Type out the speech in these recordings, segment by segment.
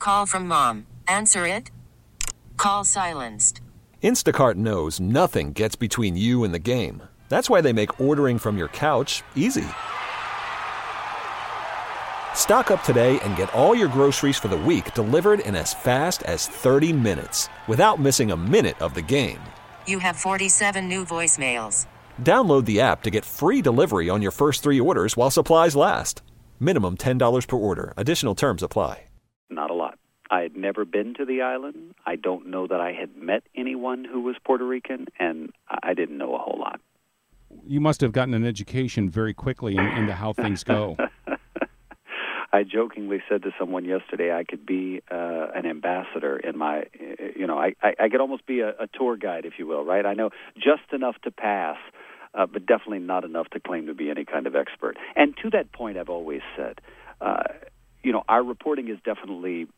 call from mom. Answer it. Call silenced. Instacart knows nothing gets between you and the game. That's why they make ordering from your couch easy. Stock up today and get all your groceries for the week delivered in as fast as 30 minutes without missing a minute of the game. You have 47 new voicemails. Download the app to get free delivery on your first 3 orders while supplies last. Minimum $10 per order. Additional terms apply. Not a lot. I had never been to the island. I don't know that I had met anyone who was Puerto Rican, and I didn't know a whole lot. You must have gotten an education very quickly into how things go. I jokingly said to someone yesterday I could be an ambassador in my, I could almost be a tour guide, if you will, right? I know just enough to pass, but definitely not enough to claim to be any kind of expert. And to that point, I've always said, our reporting has definitely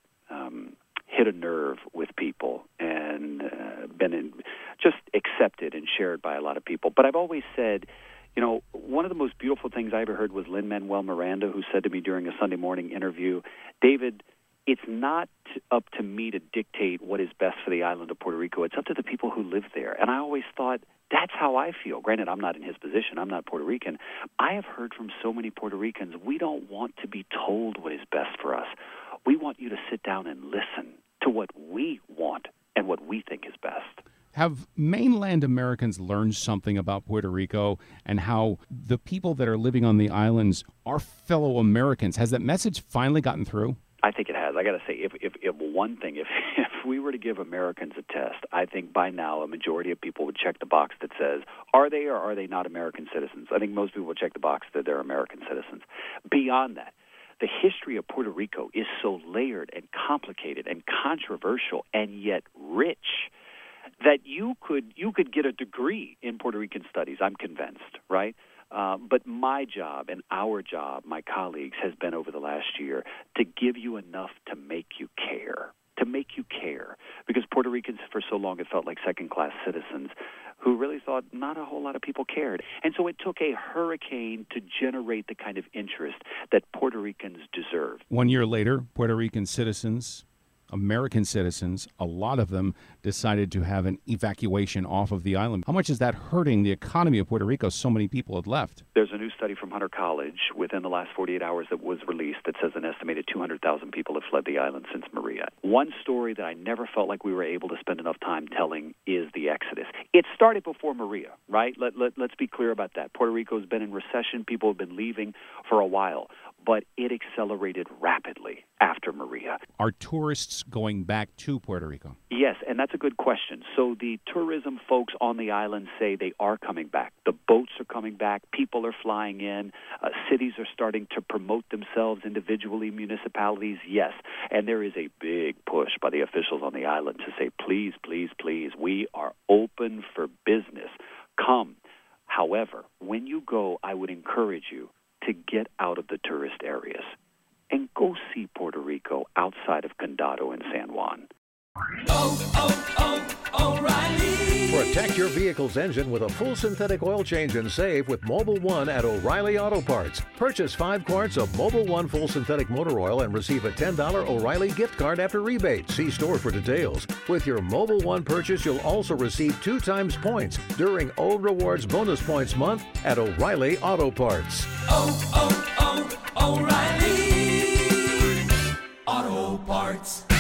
hit a nerve with people and been just accepted and shared by a lot of people. But I've always said, one of the most beautiful things I ever heard was Lin-Manuel Miranda, who said to me during a Sunday morning interview, David, it's not up to me to dictate what is best for the island of Puerto Rico. It's up to the people who live there. And I always thought, that's how I feel. Granted, I'm not in his position. I'm not Puerto Rican. I have heard from so many Puerto Ricans, we don't want to be told what is best for us. We want you to sit down and listen to what we want and what we think is best. Have mainland Americans learned something about Puerto Rico and how the people that are living on the islands are fellow Americans? Has that message finally gotten through? I think it has. I got to say, if one thing, if we were to give Americans a test, I think by now a majority of people would check the box that says, are they or are they not American citizens? I think most people would check the box that they're American citizens. Beyond that, the history of Puerto Rico is so layered and complicated and controversial and yet rich that you could get a degree in Puerto Rican studies, I'm convinced, right? But my job and our job, my colleagues, has been over the last year to give you enough to make you care, because Puerto Ricans for so long have felt like second-class citizens who really thought not a whole lot of people cared. And so it took a hurricane to generate the kind of interest that Puerto Ricans deserve. 1 year later, Puerto Rican citizens, American citizens, a lot of them decided to have an evacuation off of the island. How much is that hurting the economy of Puerto Rico? So many people had left. There's a new study from Hunter College within the last 48 hours that was released that says an estimated 200,000 people have fled the island since Maria. One story that I never felt like we were able to spend enough time telling is the exodus. It started before Maria, right? Let's be clear about that. Puerto Rico's been in recession. People have been leaving for a while, but it accelerated rapidly after Maria. Are tourists going back to Puerto Rico? Yes, and that's a good question. So the tourism folks on the island say they are coming back. The boats are coming back. People are flying in. Cities are starting to promote themselves individually, municipalities, yes. And there is a big push by the officials on the island to say, please, please, please, we are open for business. Come. However, when you go, I would encourage you to get out of the tourist areas and go see Puerto Rico outside of Condado and San Juan. O'Reilly. Protect your vehicle's engine with a full synthetic oil change and save with Mobil 1 at O'Reilly Auto Parts. Purchase 5 quarts of Mobil 1 full synthetic motor oil and receive a $10 O'Reilly gift card after rebate. See store for details. With your Mobil 1 purchase, you'll also receive 2 times points during O Rewards Bonus Points Month at O'Reilly Auto Parts. O'Reilly Auto Parts.